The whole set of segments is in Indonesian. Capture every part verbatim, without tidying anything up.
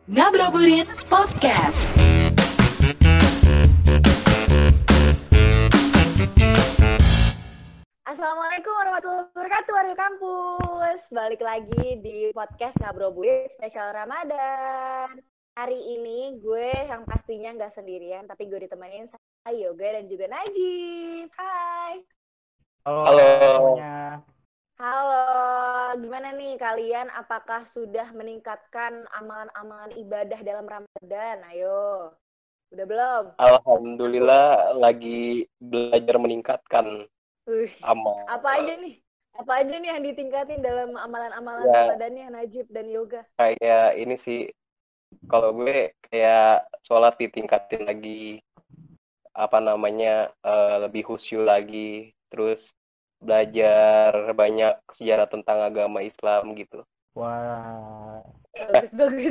Ngabuburit Podcast. Assalamualaikum warahmatullahi wabarakatuh, warga kampus. Balik lagi di podcast Ngabuburit spesial Ramadan. Hari ini gue yang pastinya nggak sendirian, tapi gue ditemenin sama Yoga dan juga Najib. Hai. Halo. Halo. Semuanya. Halo, gimana nih kalian? Apakah sudah meningkatkan amalan-amalan ibadah dalam Ramadan? Ayo, udah belum? Alhamdulillah lagi belajar meningkatkan Wih, amal. apa aja nih? Apa aja nih yang ditingkatin dalam amalan-amalan Ya. Ramadannya Najib dan Yoga? Kayak ini sih, kalau gue kayak sholat ditingkatin lagi, apa namanya, eh, lebih khusyuk lagi, terus belajar banyak sejarah tentang agama Islam gitu. Wah. Bagus-bagus.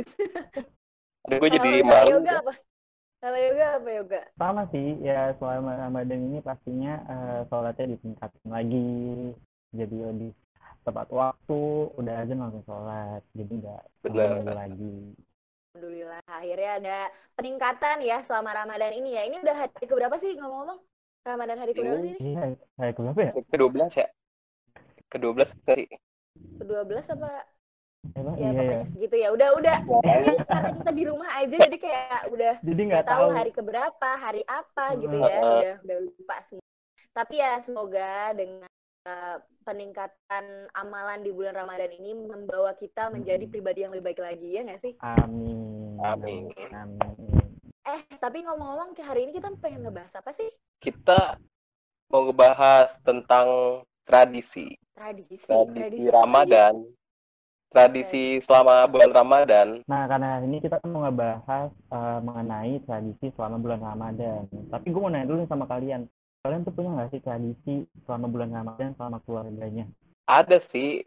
Aduh, gue jadi Kalau malu. Yoga apa? Kalau Yoga apa Yoga? Sama sih, ya selama Ramadan ini pastinya eh, sholatnya ditingkatin lagi. Jadi lebih tepat waktu, udah aja langsung sholat. Jadi nggak Bener. nunggu lagi. Alhamdulillah, akhirnya ada peningkatan ya selama Ramadan ini ya. Ini udah hari keberapa sih ngomong-ngomong? Ramadan hari keberapa Ini sih ini? Iya, hari keberapa ya? kedua belas ya? kedua belas nggak sih? kedua belas apa? Emang Ya iya pokoknya ya. segitu ya. Udah, udah. Ini karena kita di rumah aja jadi kayak udah Jadi nggak nggak tahu tahu. hari keberapa, hari apa gitu ya. Heeh. Udah udah lupa semua. Tapi ya semoga dengan uh, peningkatan amalan di bulan Ramadan ini membawa kita menjadi pribadi yang lebih baik lagi ya nggak sih? Amin. Amin. Amin. Eh, tapi ngomong-ngomong ke hari ini kita pengen ngebahas apa sih? Kita mau ngebahas tentang tradisi. Tradisi. Tradisi apa sih? Ramadan. Tradisi selama bulan Ramadan. Nah, karena hari ini kita mau ngebahas eh, mengenai tradisi selama bulan Ramadan. Tapi gue mau nanya dulu nih sama kalian. Kalian tuh punya nggak sih tradisi selama bulan Ramadan sama keluarganya? Ada sih,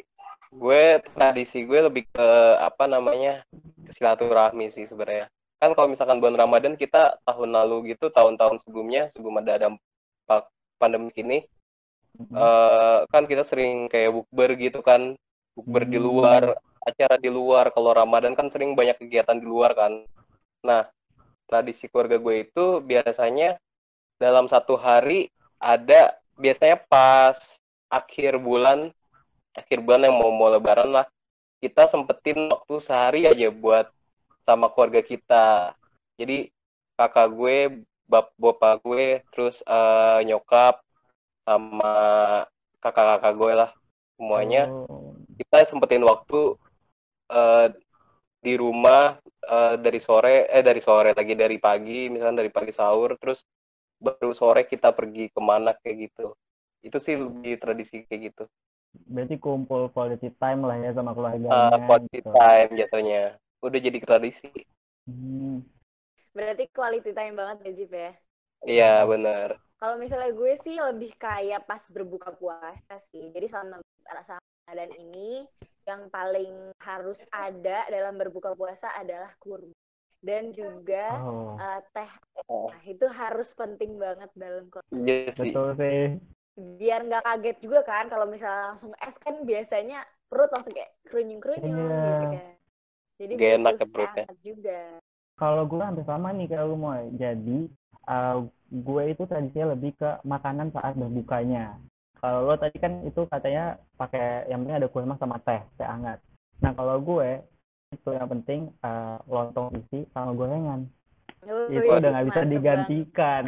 gue tradisi gue lebih ke apa namanya, ke silaturahmi sih sebenarnya. Kan kalau misalkan bulan Ramadan kita tahun lalu gitu, tahun-tahun sebelumnya sebelum ada dampak pandemi ini, Mhm. eh, kan kita sering kayak bukber gitu kan, bukber di luar, acara di luar. Kalau Ramadan kan sering banyak kegiatan di luar kan. Nah, tradisi keluarga gue itu biasanya dalam satu hari ada, biasanya pas akhir bulan, akhir bulan yang mau mau lebaran lah, kita sempetin waktu sehari aja buat sama keluarga kita. Jadi kakak gue, bap bapak gue, terus eh, nyokap sama kakak-kakak gue lah semuanya, Oh. kita sempetin waktu eh, di rumah eh, dari sore eh dari sore lagi dari pagi, misalnya dari pagi sahur, terus baru sore kita pergi kemana kayak gitu. Itu sih lebih tradisi kayak gitu. Berarti kumpul quality time lah ya sama Uh, keluarganya quality gitu. time jatuhnya. Udah jadi tradisi. Hmm. Berarti quality time banget ya, Jip ya. Iya, benar. Kalau misalnya gue sih lebih kayak pas berbuka puasa sih. Jadi selama selama Ramadan ini yang paling harus ada dalam berbuka puasa adalah kurma dan juga Oh, uh, teh. Oh, Nah, itu harus penting banget dalam keluarga. iya sih. betul sih. Biar nggak kaget juga kan kalau misalnya langsung es kan biasanya perut langsung kayak kerunyung-kerunyung Iya. gitu kan. Jadi Gak enak butuh ya teh perutnya. hangat juga. Kalau gue hampir sama nih kayak lu mau. Jadi uh, gue itu tradisinya lebih ke makanan saat berbukanya. Kalau lo tadi kan itu katanya pakai yang penting ada kurma sama teh, teh hangat. Nah kalau gue itu yang penting uh, lontong isi sama gorengan. Wih, Itu udah nggak bisa mantep digantikan.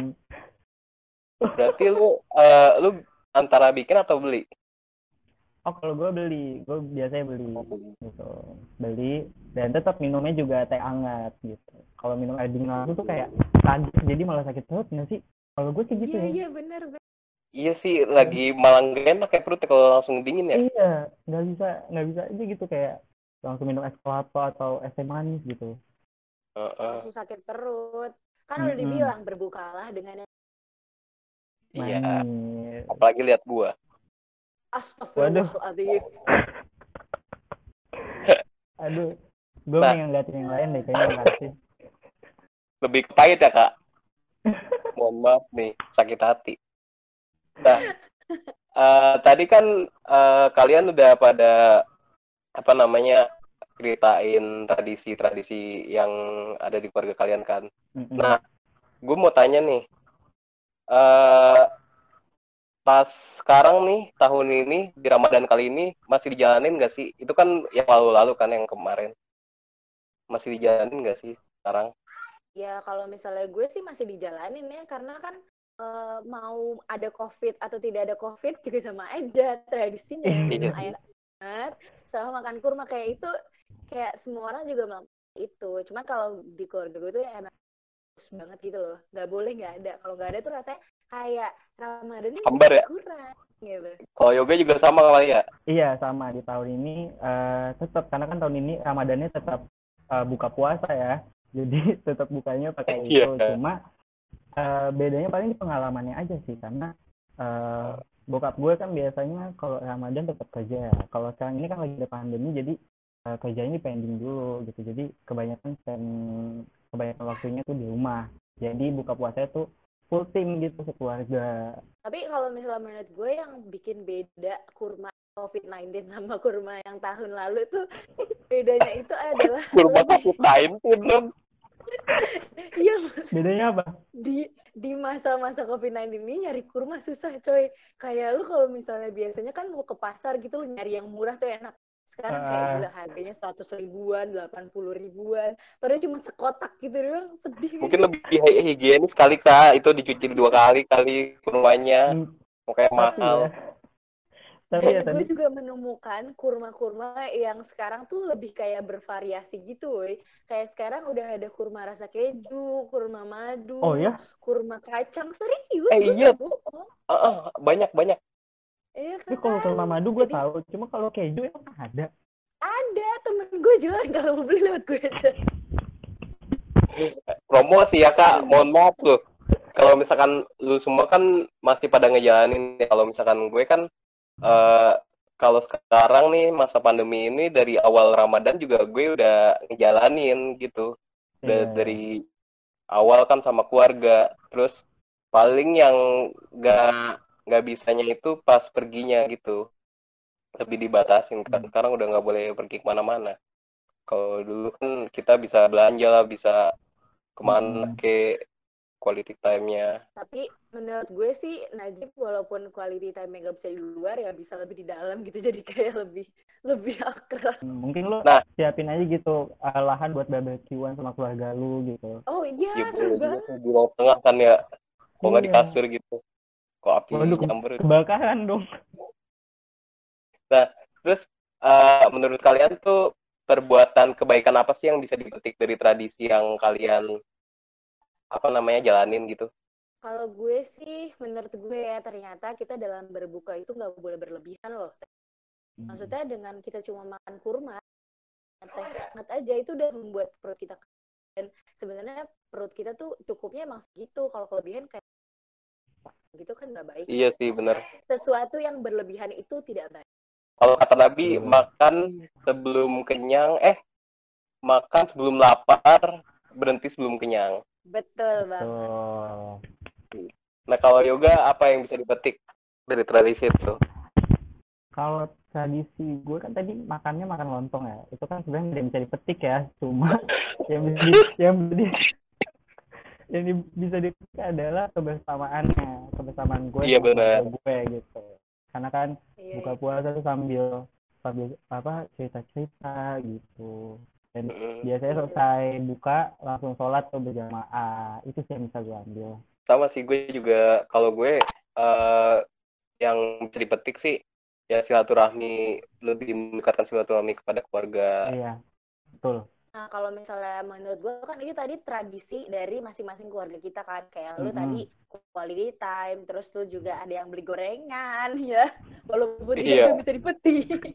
Berarti lu eh, lu antara bikin atau beli? Oh kalau gue beli, gue biasanya beli gitu, beli dan tetap minumnya juga teh hangat gitu. Kalau minum air dingin langsung tuh kayak kaget, jadi malah sakit perut nggak sih? Kalau gue sih banget. gitu Iya, ya. iya benar. Iya sih, lagi malah gak enak kayak perutnya kalau langsung dingin ya. Iya, nggak bisa nggak bisa aja gitu kayak langsung minum es kelapa atau es teh manis gitu. Heeh. Langsung sakit perut. Kan udah Mm-mm. dibilang berbukalah dengan yang Iya, Manis. apalagi lihat buah. astagfirullahaladzim. Aduh, gue Nah. pengen ngeliatin yang lain deh kayaknya makasih. Lebih ke pahit ya, Kak? Mohon maaf nih, sakit hati. Nah, eh, tadi kan eh, kalian udah pada apa namanya ceritain tradisi-tradisi yang ada di keluarga kalian kan. Mm-mm. Nah, gue mau tanya nih, eh pas sekarang nih, tahun ini, di Ramadan kali ini, masih dijalanin nggak sih? Itu kan yang lalu-lalu kan, yang kemarin. Masih dijalanin nggak sih sekarang? Ya kalau misalnya gue sih masih dijalanin ya, karena kan eh, mau ada COVID atau tidak ada COVID juga sama aja tradisinya, Iya minum sih. air hangat sama makan kurma kayak itu, kayak semua orang juga melakukan itu. Cuma kalau di keluarga gue tuh ya emang harus banget gitu loh, nggak boleh nggak ada. Kalau nggak ada tuh rasanya kayak Ramadan ini Hambar ya? kurang gitu. Kalau yoga juga sama kali ya? Iya, sama di tahun ini eh, tetap, karena kan tahun ini Ramadannya tetap eh, buka puasa ya. Jadi tetap bukanya pakai Iya. itu. Cuma eh, bedanya paling di pengalamannya aja sih, karena eh, bokap gue kan biasanya kalau Ramadan tetap kerja. Kalau sekarang ini kan lagi ada pandemi, jadi eh, kerjanya pending dulu gitu. Jadi kebanyakan spend kebanyakan waktunya tuh di rumah. Jadi buka puasanya tuh full tim gitu sekeluarga. Tapi kalau misalnya menurut gue yang bikin beda kurma covid sembilan belas sama kurma yang tahun lalu tuh, bedanya itu adalah Kurma lebih covid sembilan belas dong. iya Mas. Bedanya apa? di di masa-masa covid sembilan belas ini nyari kurma susah coy. Kayak lu kalau misalnya biasanya kan mau ke pasar gitu, lu nyari yang murah tuh enak. Sekarang kayak Ah, gila harganya seratus ribuan, delapan puluh ribuan, padahal cuma sekotak gitu doang, sedih kan. Mungkin lebih hi- higienis kali kak, itu dicuci dua kali kali kurmanya, hmm, makanya tapi ya, mahal. tapi ya Dan tadi gue juga menemukan kurma-kurma yang sekarang tuh lebih kayak bervariasi gitu, woy. Kayak sekarang udah ada kurma rasa keju, kurma oh madu, ya, kurma kacang. Serius, Eh gue iya, nggak bohong. uh, uh, banyak banyak. Iya tapi kan? kalau kurma madu gue Jadi tahu, cuma kalau keju emang ada. ada temen gue jualan, kalau mau beli lewat gue aja. Promosi ya kak, mohon maaf loh. Kalau misalkan lu semua kan masih pada ngejalanin, kalau misalkan gue kan eh kalau sekarang nih masa pandemi ini dari awal Ramadan juga gue udah ngejalanin gitu. Udah Iya, iya. dari awal kan sama keluarga. Terus paling yang nggak nggak bisanya itu pas perginya gitu. Lebih dibatasin kan. Sekarang udah nggak boleh pergi kemana-mana. Kalau dulu kan kita bisa belanja lah, bisa kemana Mm-mm. ke quality time-nya. Tapi menurut gue sih Najib walaupun quality time gak bisa di luar, ya bisa lebih di dalam gitu. Jadi kayak lebih lebih akrab. Mungkin lo Nah, siapin aja gitu eh, lahan buat barbekyuan sama keluarga lu gitu. Oh ya iya, seru boleh juga banget. tuh di ruang tengah kan ya. Kok nggak di Iya. kasur gitu. Kok api Waduh, ke- nyamber. kebakaran dong. Nah, terus eh, menurut kalian tuh perbuatan kebaikan apa sih yang bisa dipetik dari tradisi yang kalian apa namanya jalanin gitu? Kalau gue sih, menurut gue ya, ternyata kita dalam berbuka itu nggak boleh berlebihan loh. Maksudnya dengan kita cuma makan kurma, teh hangat aja itu udah membuat perut kita. Dan sebenarnya perut kita tuh cukupnya emang segitu. Kalau kelebihan kayak gitu kan nggak baik. Iya sih bener. Sesuatu yang berlebihan itu tidak baik. Kalau kata Nabi, Betul. makan sebelum kenyang, eh makan sebelum lapar, berhenti sebelum kenyang. Betul banget. Tuh. Nah kalau yoga apa yang bisa dipetik dari tradisi itu? Kalau tradisi gue kan tadi makannya makan lontong ya. Itu kan sebenarnya tidak bisa dipetik ya. Cuma yang bisa di, yang bisa di, yang di- bisa dipetik adalah kebersamaannya, kebersamaan gue Iya sama benar. keluarga gue gitu. Karena kan Iya, buka iya. puasa tuh sambil sambil apa cerita-cerita gitu. Dan Mm-mm. biasanya Iya. selesai buka langsung sholat tuh berjamaah. Itu sih yang bisa gue ambil. Sama sih gue juga kalau gue eh, yang bisa dipetik sih ya silaturahmi, lebih mendekatkan silaturahmi kepada keluarga. Iya, betul. Nah, kalau misalnya menurut gue kan ini tadi tradisi dari masing-masing keluarga kita kan. Kayak lu tadi Mm-mm. quality time, terus lu juga ada yang beli gorengan ya. Walaupun tidak Iya. itu bisa dipetik.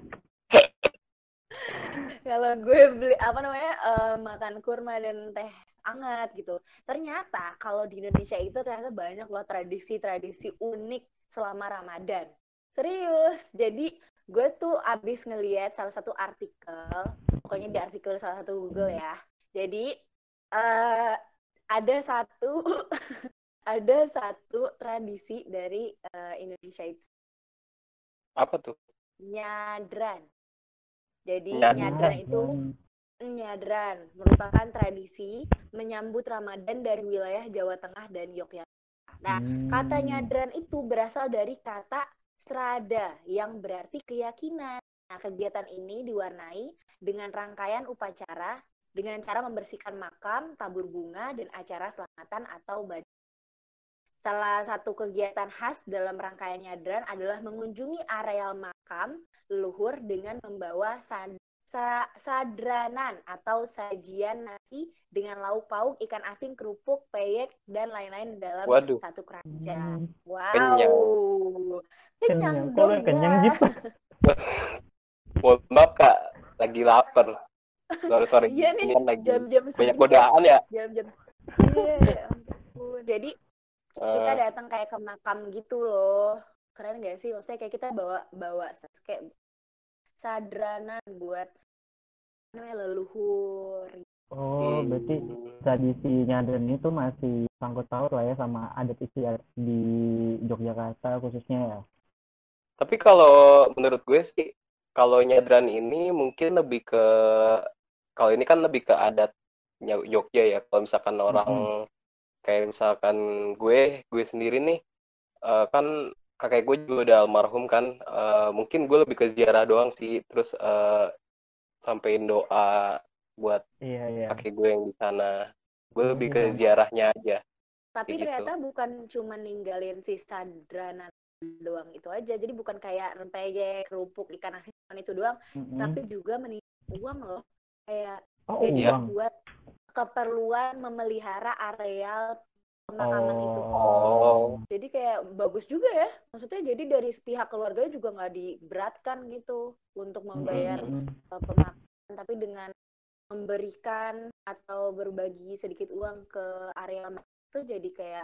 Kalau gue beli apa namanya eh, makan kurma dan teh hangat gitu. Ternyata kalau di Indonesia itu ternyata banyak loh tradisi-tradisi unik selama Ramadan. Serius. Jadi gue tuh abis ngeliat salah satu artikel, pokoknya di artikel salah satu Google ya. Jadi eh, ada satu ada satu tradisi dari eh, Indonesia itu, Apa tuh? nyadran. Jadi Nyadran. nyadran itu nyadran merupakan tradisi menyambut Ramadan dari wilayah Jawa Tengah dan Yogyakarta. Nah, Hmm. kata nyadran itu berasal dari kata srada yang berarti keyakinan. Nah, kegiatan ini diwarnai dengan rangkaian upacara dengan cara membersihkan makam, tabur bunga, dan acara selamatan atau baju. Salah satu kegiatan khas dalam rangkaian nyadran adalah mengunjungi areal makam leluhur dengan membawa sad- sa- sadranan atau sajian nasi dengan lauk pauk, ikan asin, kerupuk, peyek, dan lain-lain dalam Waduh, satu keranjang. Hmm. Wow, Kenyang. kenyang Kenyang. Kok dong lu kenyang, ya. Jip? mohon maaf Kak, lagi lapar. Sore-sore Iya nih, gini kan lagi jam-jam banyak segini ya, godaan ya. jam-jam iya, ya ampun. Jadi kita Eh, datang kayak ke makam gitu loh, keren gak sih? Maksudnya kayak kita bawa bawa kayak sadranan buat namanya leluhur. Oh, berarti hmm, tradisi nyadran itu masih sangkut paut lah ya sama adat istiadat di Yogyakarta khususnya ya. Tapi kalau menurut gue sih, kalau nyadran ini mungkin lebih ke, kalau ini kan lebih ke adatnya Jogja ya. Kalau misalkan orang Mm-mm. kayak misalkan gue, gue sendiri nih, eh, kan kakek gue juga udah almarhum kan. Eh, mungkin gue lebih ke ziarah doang sih. Terus eh, sampein doa buat Iya, iya. kakek gue yang di sana. Gue Iya lebih sih ke sama. ziarahnya aja, Tapi kayak gitu. ternyata bukan cuma ninggalin si sadranan doang itu aja. Jadi bukan kayak rempeyek, kerupuk, ikan asin itu doang, Mm-mm. tapi juga meninggalin uang loh. Kayak Oh, jadi Iya. uang. buat keperluan memelihara areal pemakaman itu. Oh, Jadi kayak bagus juga ya. Maksudnya jadi dari pihak keluarga juga nggak diberatkan gitu untuk membayar Mm-mm. uh, pemakaman, tapi dengan memberikan atau berbagi sedikit uang ke areal itu jadi kayak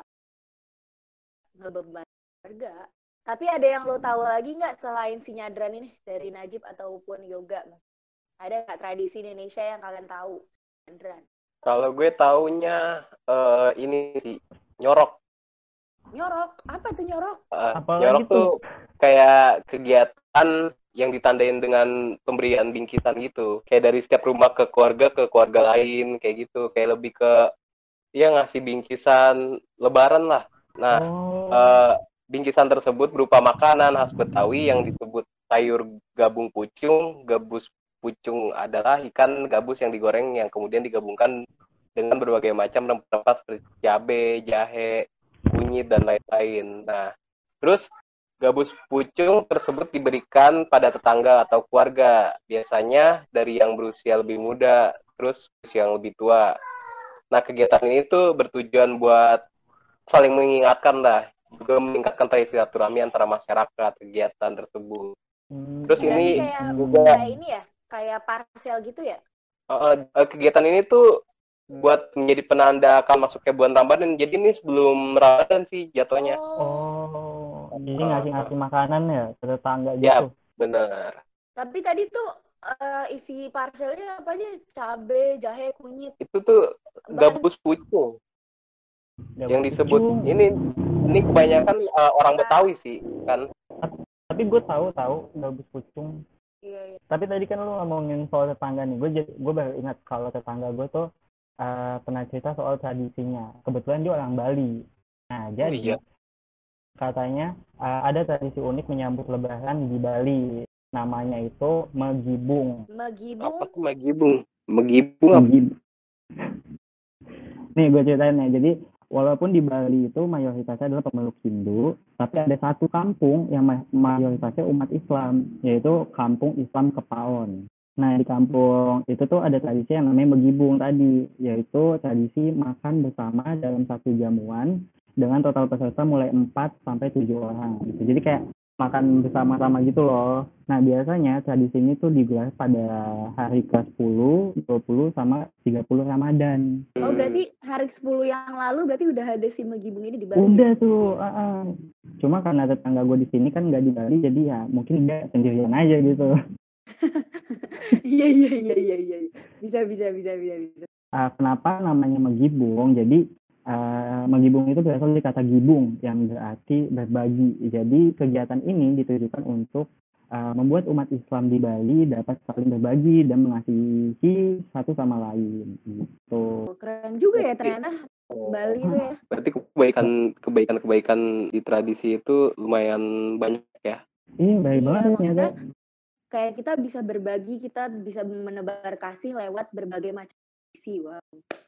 ngebeban keluarga. Tapi ada yang lo tahu lagi nggak selain si nyadran ini dari Najib ataupun yoga? Ada nggak tradisi Indonesia yang kalian tahu? Nyadran. kalau gue taunya eh, ini sih, nyorok. Nyorok, apa tuh nyorok? Eh, Apalagi nyorok tuh? tuh kayak kegiatan yang ditandain dengan pemberian bingkisan gitu. Kayak dari setiap rumah ke keluarga ke keluarga lain, kayak gitu. Kayak lebih ke, ya ngasih bingkisan lebaran lah. Nah, Oh, eh, bingkisan tersebut berupa makanan khas Betawi yang disebut sayur gabung pucung. Gabus pucung adalah ikan gabus yang digoreng yang kemudian digabungkan dengan berbagai macam rempah-rempah seperti cabai, jahe, kunyit, dan lain-lain. Nah, terus gabus pucung tersebut diberikan pada tetangga atau keluarga, biasanya dari yang berusia lebih muda, terus usia yang lebih tua. Nah, kegiatan ini tuh bertujuan buat saling mengingatkan lah, juga meningkatkan tali silaturahmi antara masyarakat kegiatan tersebut. hmm, Terus Berarti ini kayak juga kayak ini ya, kayak parcel gitu ya? uh, uh, kegiatan ini tuh buat menjadi penanda akan masuknya bulan Ramadan. Jadi ini sebelum Ramadan sih jatuhnya. oh, jadi Uh, ngasih-ngasih makanan ya ke tetangga ya, gitu. benar. Tapi tadi tuh uh, isi parcelnya apa aja? Cabe, jahe, kunyit, Itu tuh bahan. gabus pucung yang Gabus disebut pucung. ini ini kebanyakan uh, orang Betawi sih kan. Tapi gue tahu tahu gabus pucung. Iya, iya. Tapi tadi kan lu ngomongin soal tetangga nih. Gue gue baru ingat kalau tetangga gue tuh uh, pernah cerita soal tradisinya. Kebetulan dia orang Bali. Nah, Oh jadi iya. katanya uh, ada tradisi unik menyambut Lebaran di Bali. Namanya itu Megibung. Megibung. Apa tuh magibung? Megibung apa? Megibung. Nih gue ceritain ya. Jadi walaupun di Bali itu mayoritasnya adalah pemeluk Hindu, tapi ada satu kampung yang mayoritasnya umat Islam, yaitu Kampung Islam Kepaon. Nah, di kampung itu tuh ada tradisi yang namanya Megibung tadi, yaitu tradisi makan bersama dalam satu jamuan dengan total peserta mulai empat sampai tujuh orang gitu. Jadi kayak makan bersama-sama gitu loh. Nah, biasanya tradisi ini tuh digelar pada hari ke sepuluh, dua puluh, sama tiga puluh Ramadan. Oh, berarti hari sepuluh yang lalu berarti udah ada si Megibung ini di Bali. Udah ya? tuh, uh, uh. Cuma karena tetangga gue di sini kan nggak di Bali, jadi ya mungkin dia sendirian aja gitu. Iya, iya, iya, iya, iya. Bisa, bisa, bisa, bisa, bisa. Uh, kenapa namanya Megibung? Jadi uh, Megibung itu berasal dari kata gibung yang berarti berbagi. Jadi kegiatan ini ditujukan untuk uh, membuat umat Islam di Bali dapat saling berbagi dan mengasihi satu sama lain. Gitu. Oh, keren juga ya Berarti, ternyata oh, Bali itu ya. berarti kebaikan kebaikan kebaikan di tradisi itu lumayan banyak ya. Iya, baik Iya, banget ya ternyata. maksudnya kayak kita bisa berbagi, kita bisa menebar kasih lewat berbagai macam tradisi. Wow.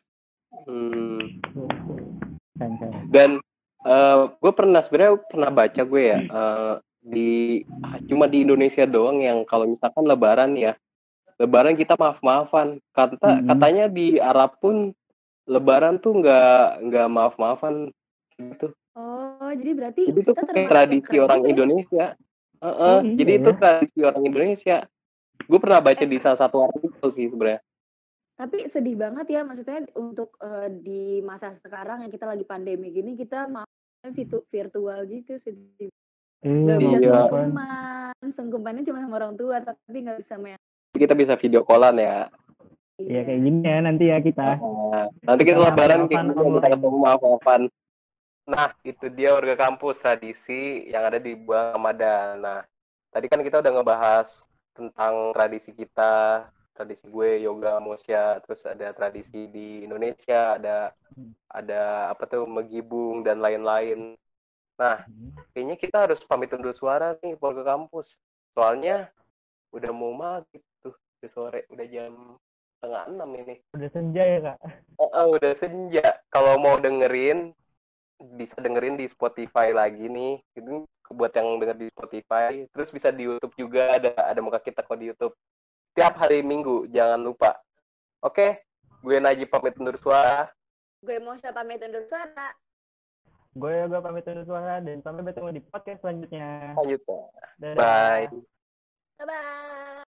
Hmm. Keren, keren. Dan uh, gue pernah sebenarnya pernah baca gue ya uh, di cuma di Indonesia doang yang kalau misalkan Lebaran ya, Lebaran kita maaf-maafan. Kata Mm-mm. katanya di Arab pun Lebaran tuh nggak nggak maaf-maafan gitu. Oh, jadi berarti Jadi itu kita kayak termasuk yang tradisi keren orang juga ya. Indonesia. Uh-uh. Oh, iya Jadi itu ya. tradisi orang Indonesia. Gue pernah baca Eh, di salah satu artikel sih sebenarnya. tapi sedih banget ya, maksudnya untuk eh, di masa sekarang yang kita lagi pandemi gini, kita mau virtu- virtual gitu, sedih. Eh, Nggak bisa Iya. maaf-maafan. sungkeman, sungkemannya cuma sama orang tua, tapi nggak bisa sama yang Kita bisa video callan ya. Iya, kayak gini ya nanti ya kita. Uh, nanti kita Kita Lebaran kayak maaf-maafan gini kita online. ketemu maaf-maafan. Nah, itu dia warga kampus tradisi yang ada di bulan Ramadan. Nah, tadi kan kita udah ngebahas tentang tradisi kita, tradisi gue yoga Mosya, terus ada tradisi di Indonesia, ada ada apa tuh Megibung dan lain-lain. Nah, kayaknya kita harus pamit undur suara nih warga kampus. Soalnya udah mau maghrib tuh, udah sore, udah jam setengah enam ini. Udah senja ya, Kak? Oh, oh, udah senja. Kalau mau dengerin bisa dengerin di Spotify lagi nih. Itu buat yang denger di Spotify. Terus bisa di YouTube juga, ada ada muka kita kok di YouTube. Tiap hari Minggu, jangan lupa. Oke, gue Najib pamit undur suara. gue mau siapa pamit undur suara. Gue juga pamit undur suara dan sampai bertemu di podcast selanjutnya. Lanjut. Dadah. Bye. Bye bye.